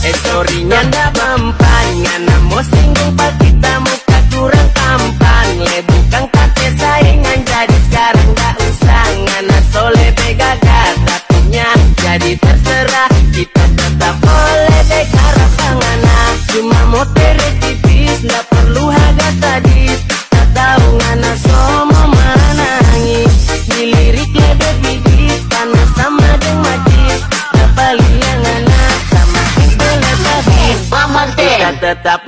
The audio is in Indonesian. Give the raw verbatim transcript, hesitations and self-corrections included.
Eh sorry nyanda mempan, ngana mau singgung pak kita muka kurang tampan. Le bukan kate saingan jadi sekarang gak usah. Ngana soleh begagat tatunya jadi terserah. Kita tetap boleh dekarap ngana. Cuma mau tere tipis, gak perlu harga sadis. Tak tahu ngana somo menangis. Dilirik lebe bibis, panas sama deng majis. Dapat liang ngana sama hingga lebih. Kita tetap